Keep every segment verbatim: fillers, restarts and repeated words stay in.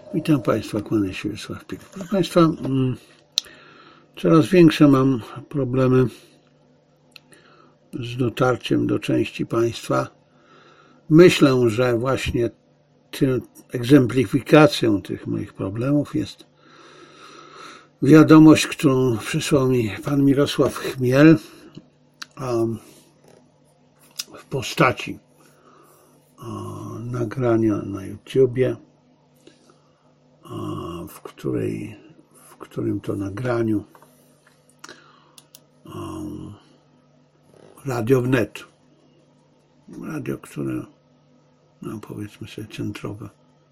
Witam Państwa, kłaniam się Wiesław Pik. Proszę Państwa, coraz większe mam problemy z dotarciem do części Państwa. Myślę, że właśnie tym egzemplifikacją tych moich problemów jest wiadomość, którą przysłał mi pan Mirosław Chmiel w postaci nagrania na YouTubie, w której, w którym to nagraniu Radio Wnet, radio, które, no powiedzmy sobie, centrowe,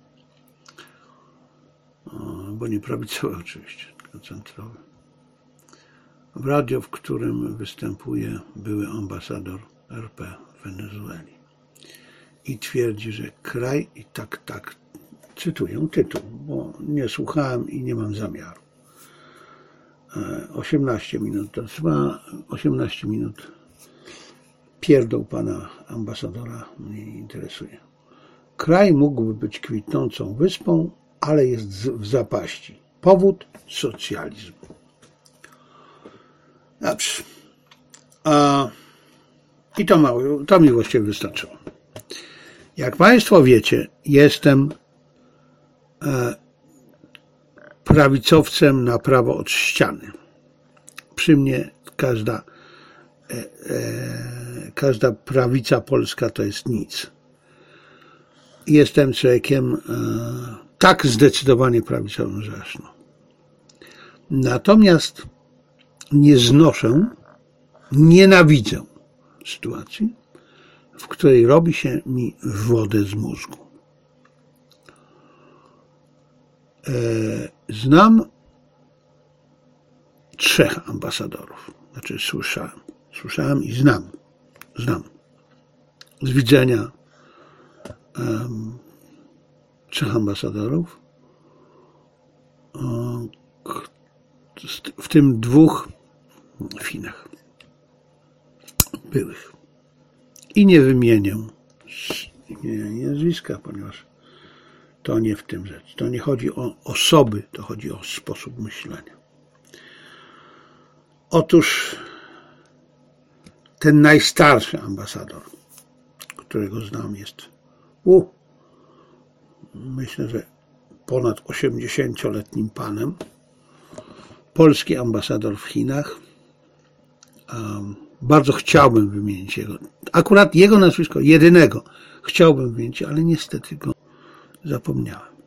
bo nie prawicowe oczywiście, tylko centrowe. W radio, w którym występuje były ambasador R P w Wenezueli i twierdzi, że kraj, i tak, tak, cytuję tytuł, bo nie słuchałem i nie mam zamiaru. osiemnaście minut to trwa, osiemnaście minut pierdół pana ambasadora mnie interesuje. Kraj mógłby być kwitnącą wyspą, ale jest w zapaści. Powód? Socjalizm. Dobrze. A, I to mało, to mi właściwie wystarczyło. Jak Państwo wiecie, jestem e, prawicowcem na prawo od ściany. Przy mnie każda, e, e, każda prawica polska to jest nic. Jestem człowiekiem e, tak zdecydowanie prawicowym, że aż no. Natomiast nie znoszę, nienawidzę sytuacji, w której robi się mi wodę z mózgu. E, znam trzech ambasadorów. Znaczy słyszałem. Słyszałem i znam. Znam. Z widzenia um, trzech ambasadorów. Um, w tym dwóch w Chinach. Byłych. I nie wymienię imienia, nazwiska, ponieważ to nie w tym rzecz. To nie chodzi o osoby, to chodzi o sposób myślenia. Otóż ten najstarszy ambasador, którego znam, jest u, myślę, że ponad osiemdziesięcioletnim panem. Polski ambasador w Chinach. Um, bardzo chciałbym wymienić jego, akurat jego nazwisko, jedynego chciałbym wymienić, ale niestety go zapomniałem.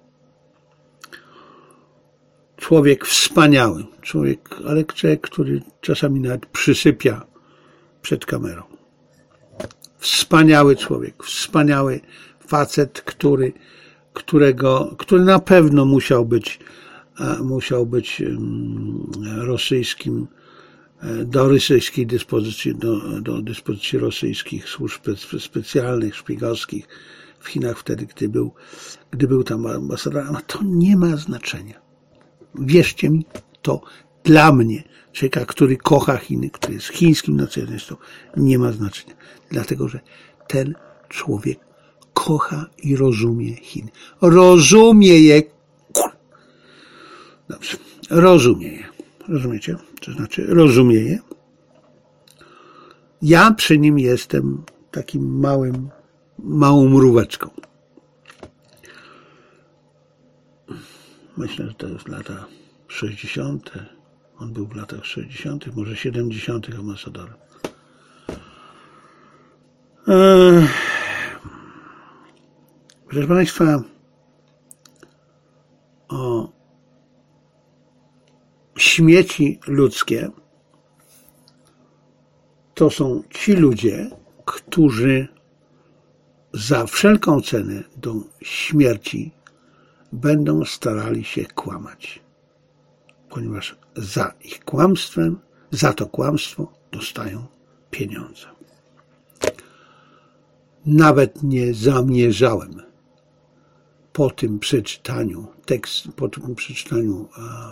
Człowiek wspaniały, człowiek, ale człowiek, który czasami nawet przysypia przed kamerą. Wspaniały człowiek, wspaniały facet, który, którego, który na pewno musiał być, musiał być rosyjskim, do rosyjskiej dyspozycji, do, do dyspozycji rosyjskich służb specjalnych, szpiegowskich w Chinach wtedy, gdy był, gdy był tam ambasadorem. A to nie ma znaczenia. Wierzcie mi, to dla mnie, człowieka, który kocha Chiny, który jest chińskim nacjonalistą, nie ma znaczenia. Dlatego, że ten człowiek kocha i rozumie Chiny. Rozumie je. Dobrze, rozumie je. Rozumiecie? To znaczy rozumie je. Ja przy nim jestem takim małym, małą mróweczką. Myślę, że to jest lata sześćdziesiąte. On był w latach sześćdziesiątych, może siedemdziesiątych ambasadorem. Eee, proszę Państwa, o śmieci ludzkie to są ci ludzie, którzy za wszelką cenę do śmierci będą starali się kłamać, ponieważ za ich kłamstwem, za to kłamstwo dostają pieniądze. Nawet nie zamierzałem po tym przeczytaniu tekstu, po tym przeczytaniu a,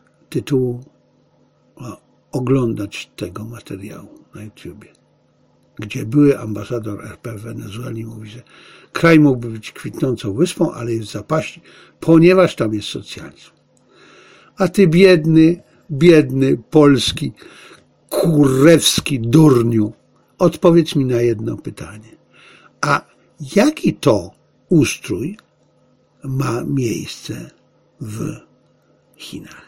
tytułu a, oglądać tego materiału na YouTubie. gdzie były ambasador R P w Wenezueli mówi, że kraj mógłby być kwitnącą wyspą, ale jest w zapaści, ponieważ tam jest socjalizm. A ty biedny, biedny, polski, kurewski durniu, odpowiedz mi na jedno pytanie. A jaki to ustrój ma miejsce w Chinach?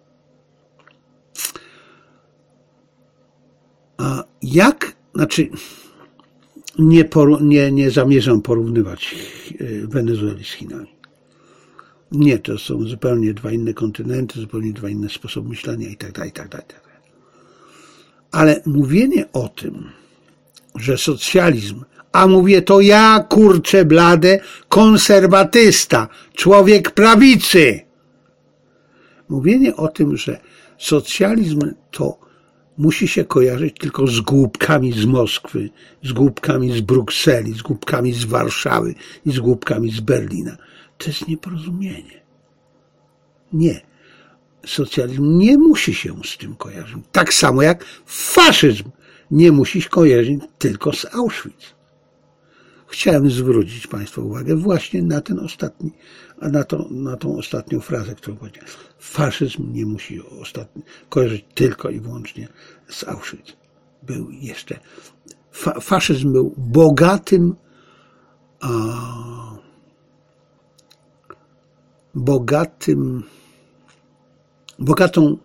A jak, znaczy nie, poru, nie, nie zamierzam porównywać Wenezueli z Chinami. Nie, to są zupełnie dwa inne kontynenty, zupełnie dwa inne sposoby myślenia i tak dalej, i tak dalej, i tak dalej. Ale mówienie o tym, że socjalizm, a mówię to ja, kurczę blade, konserwatysta, człowiek prawicy. Mówienie o tym, że socjalizm to musi się kojarzyć tylko z głupkami z Moskwy, z głupkami z Brukseli, z głupkami z Warszawy i z głupkami z Berlina. To jest nieporozumienie. Nie. Socjalizm nie musi się z tym kojarzyć. Tak samo jak faszyzm nie musi się kojarzyć tylko z Auschwitz. Chciałem zwrócić Państwa uwagę właśnie na ten ostatni, na, to, na tą ostatnią frazę, którą powiedziałem. Faszyzm nie musi ostatni, kojarzyć tylko i wyłącznie z Auschwitz. Był jeszcze, fa, faszyzm był bogatym, a, bogatym, bogatą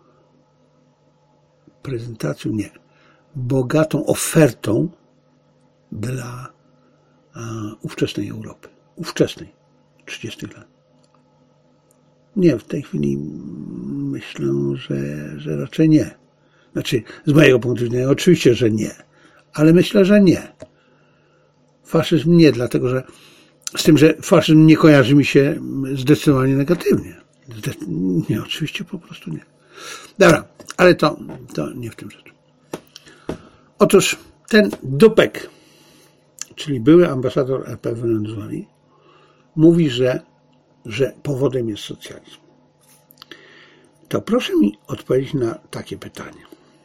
prezentacją, nie, bogatą ofertą dla ówczesnej Europy. Ówczesnej, trzydziestych lat. Nie, w tej chwili myślę, że, że raczej nie. Znaczy, z mojego punktu widzenia oczywiście, że nie. Ale myślę, że nie. Faszyzm nie, dlatego że z tym, że faszyzm nie kojarzy mi się zdecydowanie negatywnie. Nie, oczywiście po prostu nie. Dobra, ale to, to nie w tym rzecz. Otóż ten dupek, czyli były ambasador R P w Wenezueli, mówi, że, że powodem jest socjalizm. To proszę mi odpowiedzieć na takie pytanie.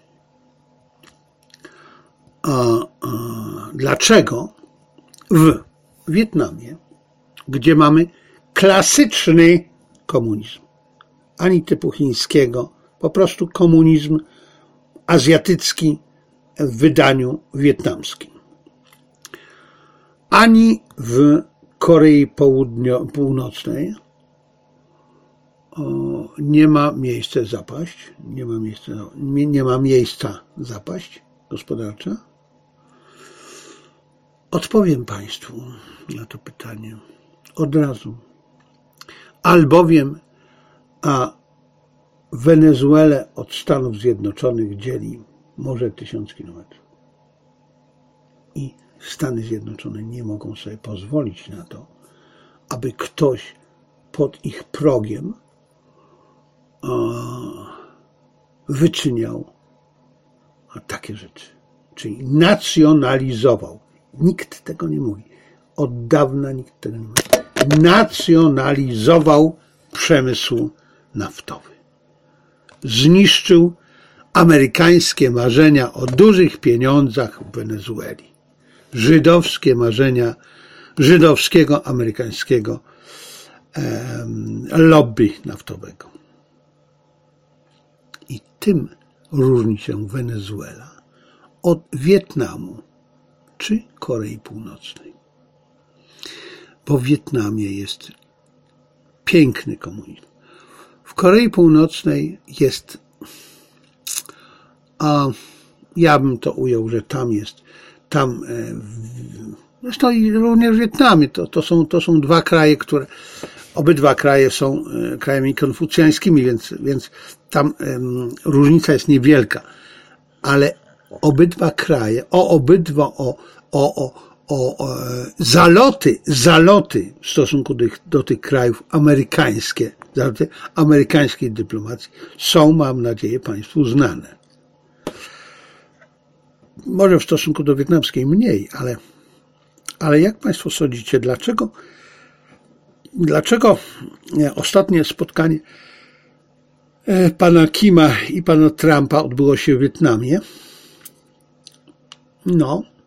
A, a, dlaczego w Wietnamie, gdzie mamy klasyczny komunizm, ani typu chińskiego, po prostu komunizm azjatycki w wydaniu wietnamskim, ani w Korei Południo- Północnej o, nie ma miejsca zapaść, nie ma miejsca, nie, nie ma miejsca zapaść gospodarcza? Odpowiem Państwu na to pytanie od razu. Albowiem a Wenezuelę od Stanów Zjednoczonych dzieli może tysiąc kilometrów. I Stany Zjednoczone nie mogą sobie pozwolić na to, aby ktoś pod ich progiem wyczyniał takie rzeczy. Czyli nacjonalizował. Nikt tego nie mówi. Od dawna nikt tego nie mówi. Nacjonalizował przemysł naftowy. Zniszczył amerykańskie marzenia o dużych pieniądzach w Wenezueli. Żydowskie marzenia żydowskiego, amerykańskiego em, lobby naftowego. I tym różni się Wenezuela od Wietnamu czy Korei Północnej. Bo w Wietnamie jest piękny komunizm. W Korei Północnej jest, a ja bym to ujął, że tam jest, tam, zresztą i również w Wietnamie, to, to, są, to są dwa kraje, które, obydwa kraje są krajami konfucjańskimi, więc, więc tam um, różnica jest niewielka, ale obydwa kraje, o obydwa, o, o, o, o, o zaloty, zaloty w stosunku do, do tych krajów amerykańskie, zaloty amerykańskiej dyplomacji są, mam nadzieję, Państwu znane. Może w stosunku do wietnamskiej mniej, ale, ale jak Państwo sądzicie, dlaczego, dlaczego ostatnie spotkanie pana Kima i pana Trumpa odbyło się w Wietnamie? No,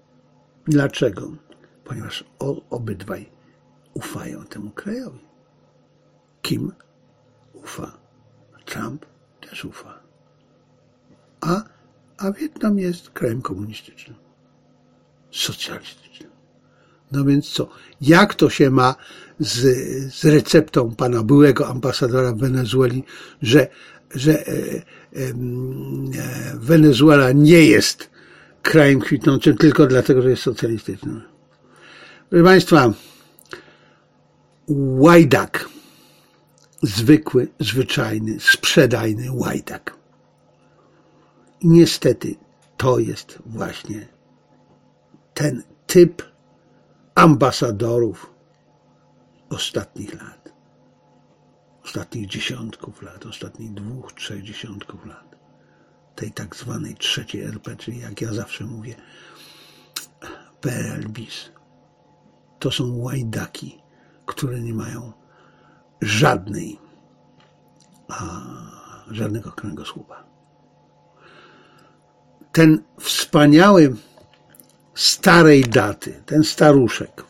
Dlaczego? Ponieważ obydwaj ufają temu krajowi. Kim ufa? Trump też ufa. A, a Wietnam jest krajem komunistycznym, socjalistycznym. No więc co? Jak to się ma z, z receptą pana byłego ambasadora w Wenezueli, że, że e, e, e, Wenezuela nie jest krajem kwitnącym tylko dlatego, że jest socjalistycznym? Proszę państwa, łajdak, zwykły, zwyczajny, sprzedajny łajdak. I niestety to jest właśnie ten typ ambasadorów ostatnich lat, ostatnich dziesiątków lat, ostatnich dwóch, trzech dziesiątków lat, tej tak zwanej trzeciej R P, czyli jak ja zawsze mówię, P R L bis. To są łajdaki, które nie mają żadnej, a, żadnego kręgosłupa. Ten wspaniały starej daty, ten staruszek,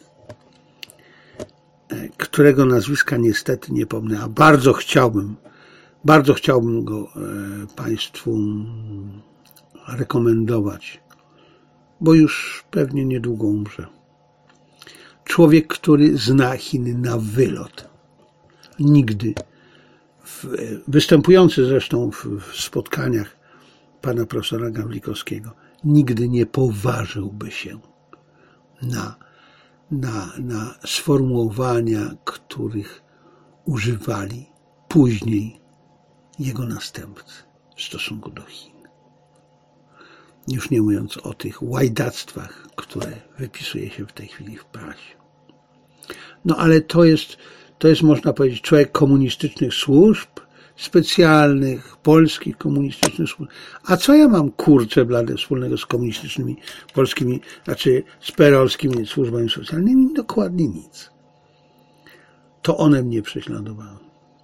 którego nazwiska niestety nie pomnę, a bardzo chciałbym, bardzo chciałbym go Państwu rekomendować, bo już pewnie niedługo umrze. Człowiek, który zna Chiny na wylot. Nigdy, w, występujący zresztą w, w spotkaniach pana profesora Gawlikowskiego, nigdy nie poważyłby się na, na, na sformułowania, których używali później jego następcy w stosunku do Chin. Już nie mówiąc o tych łajdactwach, które wypisuje się w tej chwili w prasie. No ale to jest, to jest, można powiedzieć, człowiek komunistycznych służb specjalnych, polskich komunistycznych służb. A co ja mam, kurczę blade, wspólnego z komunistycznymi polskimi, znaczy z perolskimi służbami socjalnymi? Dokładnie nic. To one mnie prześladowały.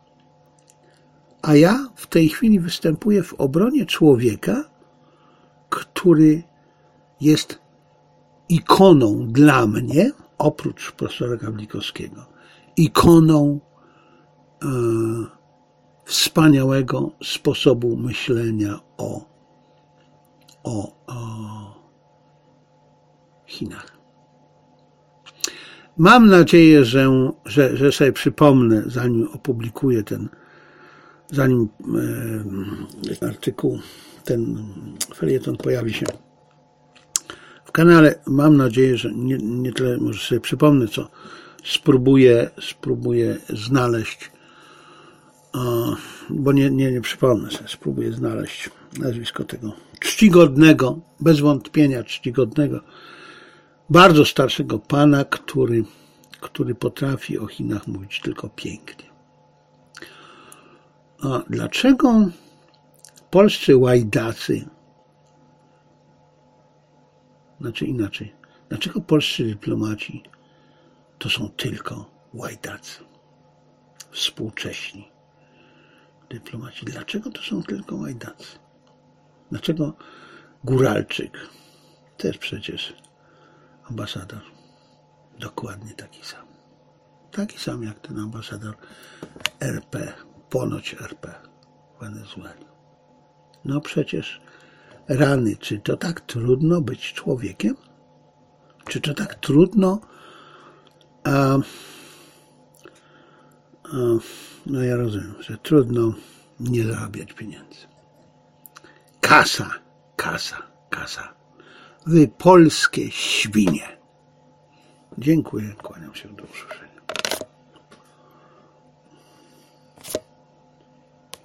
A ja w tej chwili występuję w obronie człowieka, który jest ikoną dla mnie, oprócz profesora Gawlikowskiego, ikoną e, wspaniałego sposobu myślenia o, o, o Chinach. Mam nadzieję, że, że, że sobie przypomnę, zanim opublikuję ten, zanim e, artykuł, ten felieton pojawi się w kanale. Mam nadzieję, że nie, nie tyle może sobie przypomnę, co spróbuję, spróbuję znaleźć, bo nie, nie, nie przypomnę sobie, spróbuję znaleźć nazwisko tego czcigodnego, bez wątpienia czcigodnego, bardzo starszego pana, który, który potrafi o Chinach mówić tylko pięknie. A dlaczego polscy łajdacy, znaczy inaczej, dlaczego polscy dyplomaci to są tylko łajdacy, współcześni dyplomaci? Dlaczego to są tylko łajdacy? Dlaczego Góralczyk, też przecież ambasador, dokładnie taki sam, taki sam jak ten ambasador R P, ponoć R P w Wenezueli? No przecież rany, czy to tak trudno być człowiekiem? Czy to tak trudno a, a, no ja rozumiem, że trudno nie zarabiać pieniędzy. Kasa, kasa, kasa. Wy polskie świnie. Dziękuję, kłaniam się do usłyszenia.